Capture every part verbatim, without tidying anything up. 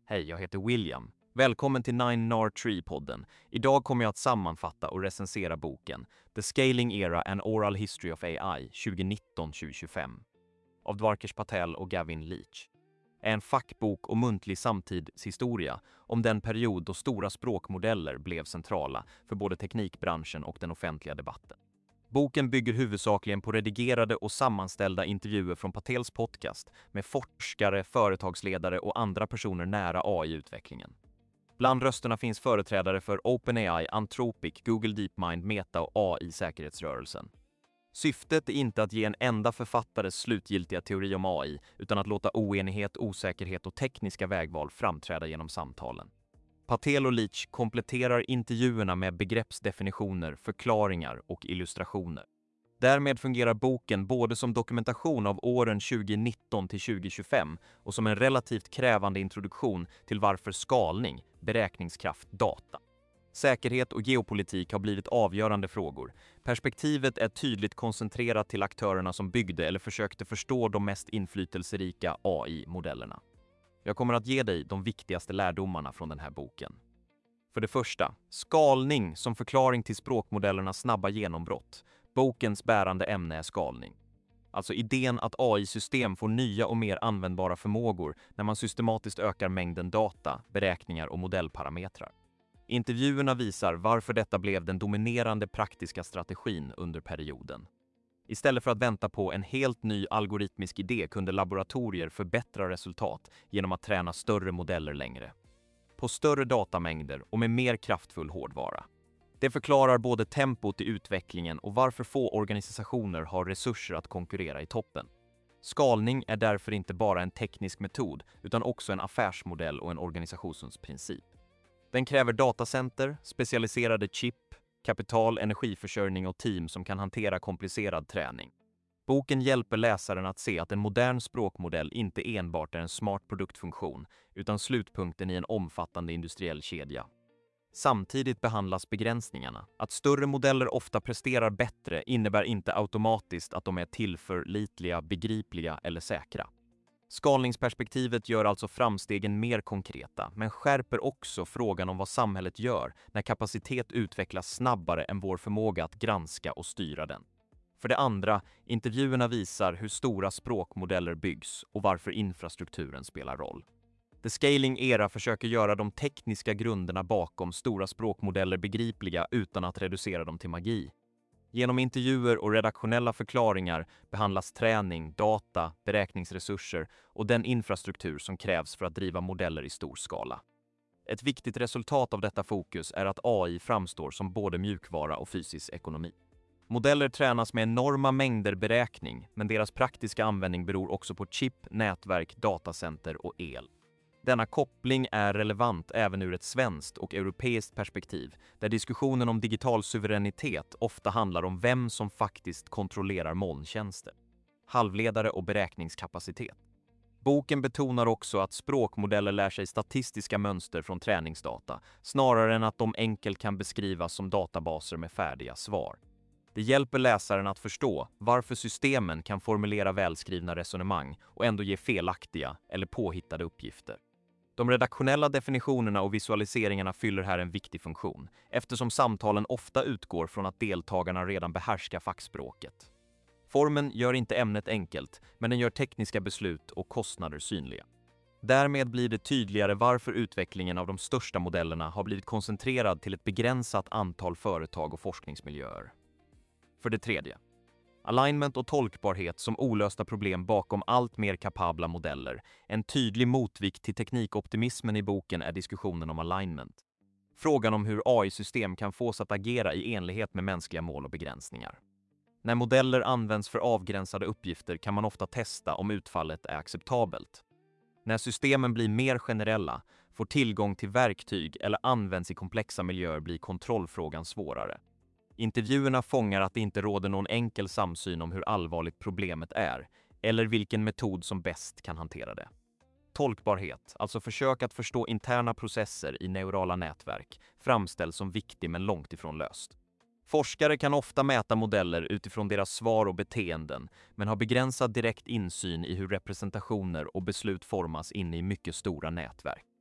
Hej, jag heter William. Välkommen till nine N A R Tree-podden. Idag kommer jag att sammanfatta och recensera boken The Scaling Era and Oral History of A I tjugonitton till tjugotjugofem av Dwarkesh Patel och Gavin Leach. Är en fackbok och muntlig samtidshistoria om den period då stora språkmodeller blev centrala för både teknikbranschen och den offentliga debatten. Boken bygger huvudsakligen på redigerade och sammanställda intervjuer från Patels podcast med forskare, företagsledare och andra personer nära A I-utvecklingen. Bland rösterna finns företrädare för OpenAI, Anthropic, Google DeepMind, Meta och A I-säkerhetsrörelsen. Syftet är inte att ge en enda författares slutgiltiga teori om A I, utan att låta oenighet, osäkerhet och tekniska vägval framträda genom samtalen. Patel och Leach kompletterar intervjuerna med begreppsdefinitioner, förklaringar och illustrationer. Därmed fungerar boken både som dokumentation av åren tjugonitton till tjugotjugofem och som en relativt krävande introduktion till varför skalning, beräkningskraft, data, säkerhet och geopolitik har blivit avgörande frågor. Perspektivet är tydligt koncentrerat till aktörerna som byggde eller försökte förstå de mest inflytelserika A I-modellerna. Jag kommer att ge dig de viktigaste lärdomarna från den här boken. För det första, skalning som förklaring till språkmodellernas snabba genombrott. Bokens bärande ämne är skalning. Alltså idén att A I-system får nya och mer användbara förmågor när man systematiskt ökar mängden data, beräkningar och modellparametrar. Intervjuerna visar varför detta blev den dominerande praktiska strategin under perioden. Istället för att vänta på en helt ny algoritmisk idé kunde laboratorier förbättra resultat genom att träna större modeller längre, på större datamängder och med mer kraftfull hårdvara. Det förklarar både tempot i utvecklingen och varför få organisationer har resurser att konkurrera i toppen. Skalning är därför inte bara en teknisk metod utan också en affärsmodell och en organisationsprincip. Den kräver datacenter, specialiserade chip, kapital, energiförsörjning och team som kan hantera komplicerad träning. Boken hjälper läsaren att se att en modern språkmodell inte enbart är en smart produktfunktion utan slutpunkten i en omfattande industriell kedja. Samtidigt behandlas begränsningarna. Att större modeller ofta presterar bättre innebär inte automatiskt att de är tillförlitliga, begripliga eller säkra. Skalningsperspektivet gör alltså framstegen mer konkreta, men skärper också frågan om vad samhället gör när kapacitet utvecklas snabbare än vår förmåga att granska och styra den. För det andra, intervjuerna visar hur stora språkmodeller byggs och varför infrastrukturen spelar roll. The Scaling Era försöker göra de tekniska grunderna bakom stora språkmodeller begripliga utan att reducera dem till magi. Genom intervjuer och redaktionella förklaringar behandlas träning, data, beräkningsresurser och den infrastruktur som krävs för att driva modeller i stor skala. Ett viktigt resultat av detta fokus är att A I framstår som både mjukvara och fysisk ekonomi. Modeller tränas med enorma mängder beräkning, men deras praktiska användning beror också på chip, nätverk, datacenter och el. Denna koppling är relevant även ur ett svenskt och europeiskt perspektiv, där diskussionen om digital suveränitet ofta handlar om vem som faktiskt kontrollerar molntjänster, halvledare och beräkningskapacitet. Boken betonar också att språkmodeller lär sig statistiska mönster från träningsdata, snarare än att de enkelt kan beskrivas som databaser med färdiga svar. Det hjälper läsaren att förstå varför systemen kan formulera välskrivna resonemang och ändå ge felaktiga eller påhittade uppgifter. De redaktionella definitionerna och visualiseringarna fyller här en viktig funktion, eftersom samtalen ofta utgår från att deltagarna redan behärskar fackspråket. Formen gör inte ämnet enkelt, men den gör tekniska beslut och kostnader synliga. Därmed blir det tydligare varför utvecklingen av de största modellerna har blivit koncentrerad till ett begränsat antal företag och forskningsmiljöer. För det tredje, alignment och tolkbarhet som olösta problem bakom allt mer kapabla modeller. En tydlig motvikt till teknikoptimismen i boken är diskussionen om alignment. Frågan om hur A I-system kan fås att agera i enlighet med mänskliga mål och begränsningar. När modeller används för avgränsade uppgifter kan man ofta testa om utfallet är acceptabelt. När systemen blir mer generella, får tillgång till verktyg eller används i komplexa miljöer blir kontrollfrågan svårare. Intervjuerna fångar att det inte råder någon enkel samsyn om hur allvarligt problemet är eller vilken metod som bäst kan hantera det. Tolkbarhet, alltså försök att förstå interna processer i neurala nätverk, framställs som viktig men långt ifrån löst. Forskare kan ofta mäta modeller utifrån deras svar och beteenden, men har begränsad direkt insyn i hur representationer och beslut formas inne i mycket stora nätverk.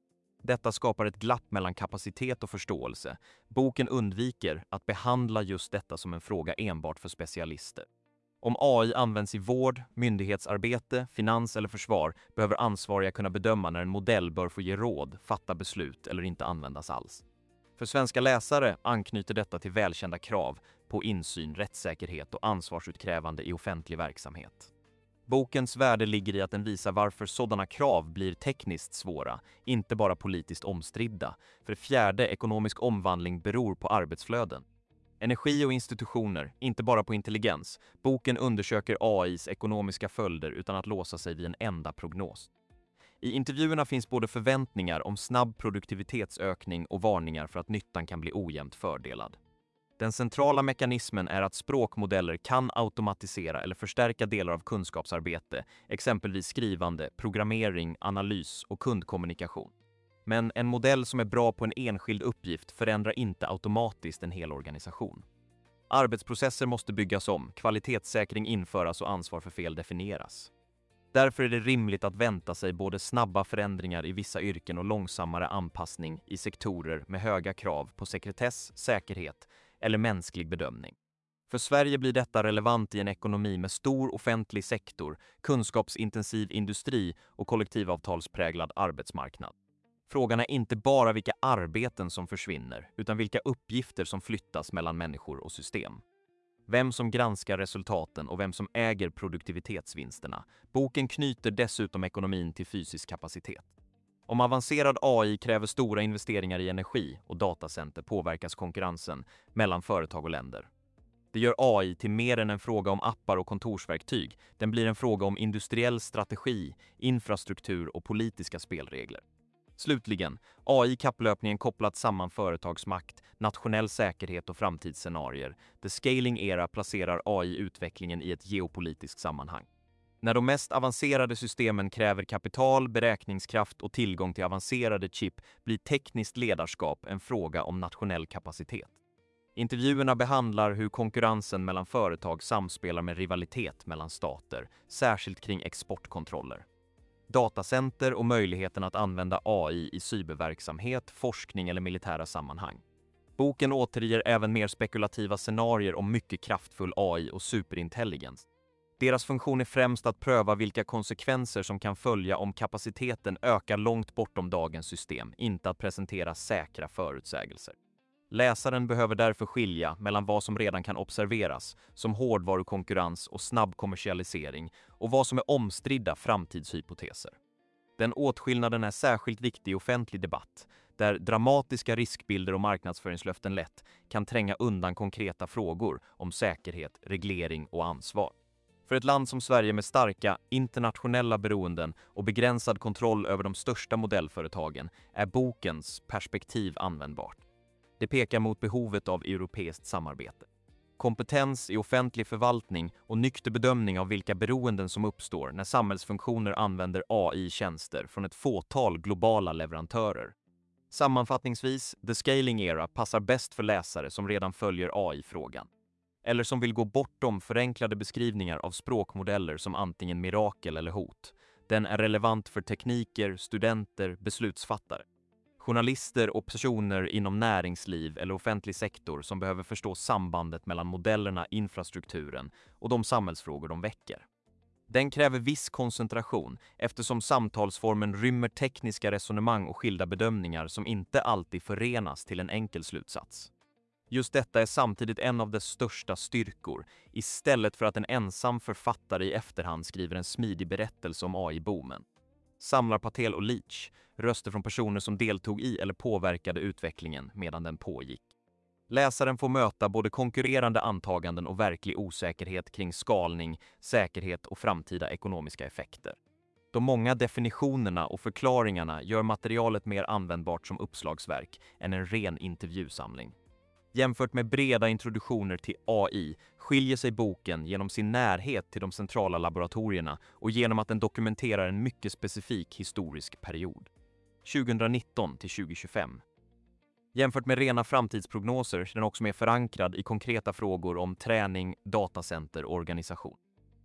Detta skapar ett glapp mellan kapacitet och förståelse. Boken undviker att behandla just detta som en fråga enbart för specialister. Om A I används i vård, myndighetsarbete, finans eller försvar behöver ansvariga kunna bedöma när en modell bör få ge råd, fatta beslut eller inte användas alls. För svenska läsare anknyter detta till välkända krav på insyn, rättssäkerhet och ansvarsutkrävande i offentlig verksamhet. Bokens värde ligger i att den visar varför sådana krav blir tekniskt svåra, inte bara politiskt omstridda. För det fjärde, ekonomisk omvandling beror på arbetsflöden. Energi och institutioner, inte bara på intelligens. Boken undersöker A Is ekonomiska följder utan att låsa sig vid en enda prognos. I intervjuerna finns både förväntningar om snabb produktivitetsökning och varningar för att nyttan kan bli ojämnt fördelad. Den centrala mekanismen är att språkmodeller kan automatisera eller förstärka delar av kunskapsarbete, exempelvis skrivande, programmering, analys och kundkommunikation. Men en modell som är bra på en enskild uppgift förändrar inte automatiskt en hel organisation. Arbetsprocesser måste byggas om, kvalitetssäkring införas och ansvar för fel definieras. Därför är det rimligt att vänta sig både snabba förändringar i vissa yrken och långsammare anpassning i sektorer med höga krav på sekretess, säkerhet eller mänsklig bedömning. För Sverige blir detta relevant i en ekonomi med stor offentlig sektor, kunskapsintensiv industri och kollektivavtalspräglad arbetsmarknad. Frågan är inte bara vilka arbeten som försvinner, utan vilka uppgifter som flyttas mellan människor och system. Vem som granskar resultaten och vem som äger produktivitetsvinsterna. Boken knyter dessutom ekonomin till fysisk kapacitet. Om avancerad A I kräver stora investeringar i energi och datacenter påverkas konkurrensen mellan företag och länder. Det gör A I till mer än en fråga om appar och kontorsverktyg. Den blir en fråga om industriell strategi, infrastruktur och politiska spelregler. Slutligen, A I-kapplöpningen kopplat samman företagsmakt, nationell säkerhet och framtidsscenarier. The Scaling Era placerar A I-utvecklingen i ett geopolitiskt sammanhang. När de mest avancerade systemen kräver kapital, beräkningskraft och tillgång till avancerade chip blir tekniskt ledarskap en fråga om nationell kapacitet. Intervjuerna behandlar hur konkurrensen mellan företag samspelar med rivalitet mellan stater, särskilt kring exportkontroller. Datacenter och möjligheten att använda A I i cyberverksamhet, forskning eller militära sammanhang. Boken återger även mer spekulativa scenarier om mycket kraftfull A I och superintelligens. Deras funktion är främst att pröva vilka konsekvenser som kan följa om kapaciteten ökar långt bortom dagens system, inte att presentera säkra förutsägelser. Läsaren behöver därför skilja mellan vad som redan kan observeras, som hårdvarukonkurrens och snabb kommersialisering, och vad som är omstridda framtidshypoteser. Den åtskillnaden är särskilt viktig i offentlig debatt, där dramatiska riskbilder och marknadsföringslöften lätt kan tränga undan konkreta frågor om säkerhet, reglering och ansvar. För ett land som Sverige med starka internationella beroenden och begränsad kontroll över de största modellföretagen är bokens perspektiv användbart. Det pekar mot behovet av europeiskt samarbete. Kompetens i offentlig förvaltning och nykter bedömning av vilka beroenden som uppstår när samhällsfunktioner använder A I-tjänster från ett fåtal globala leverantörer. Sammanfattningsvis, The Scaling Era passar bäst för läsare som redan följer A I-frågan. Eller som vill gå bortom förenklade beskrivningar av språkmodeller som antingen mirakel eller hot. Den är relevant för tekniker, studenter, beslutsfattare. Journalister och personer inom näringsliv eller offentlig sektor som behöver förstå sambandet mellan modellerna, infrastrukturen och de samhällsfrågor de väcker. Den kräver viss koncentration eftersom samtalsformen rymmer tekniska resonemang och skilda bedömningar som inte alltid förenas till en enkel slutsats. Just detta är samtidigt en av dess största styrkor, istället för att en ensam författare i efterhand skriver en smidig berättelse om A I-boomen. Samlar Patel och Leach, röster från personer som deltog i eller påverkade utvecklingen medan den pågick. Läsaren får möta både konkurrerande antaganden och verklig osäkerhet kring skalning, säkerhet och framtida ekonomiska effekter. De många definitionerna och förklaringarna gör materialet mer användbart som uppslagsverk än en ren intervjusamling. Jämfört med breda introduktioner till A I skiljer sig boken genom sin närhet till de centrala laboratorierna och genom att den dokumenterar en mycket specifik historisk period. tjugonitton till tjugotjugofem. Jämfört med rena framtidsprognoser är den också mer förankrad i konkreta frågor om träning, datacenter och organisation.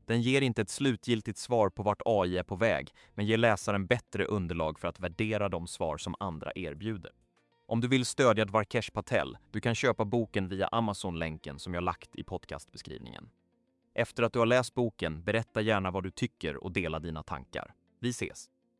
Den ger inte ett slutgiltigt svar på vart A I är på väg, men ger läsaren bättre underlag för att värdera de svar som andra erbjuder. Om du vill stödja Dwarkesh Patel, du kan köpa boken via Amazon-länken som jag lagt i podcastbeskrivningen. Efter att du har läst boken, berätta gärna vad du tycker och dela dina tankar. Vi ses!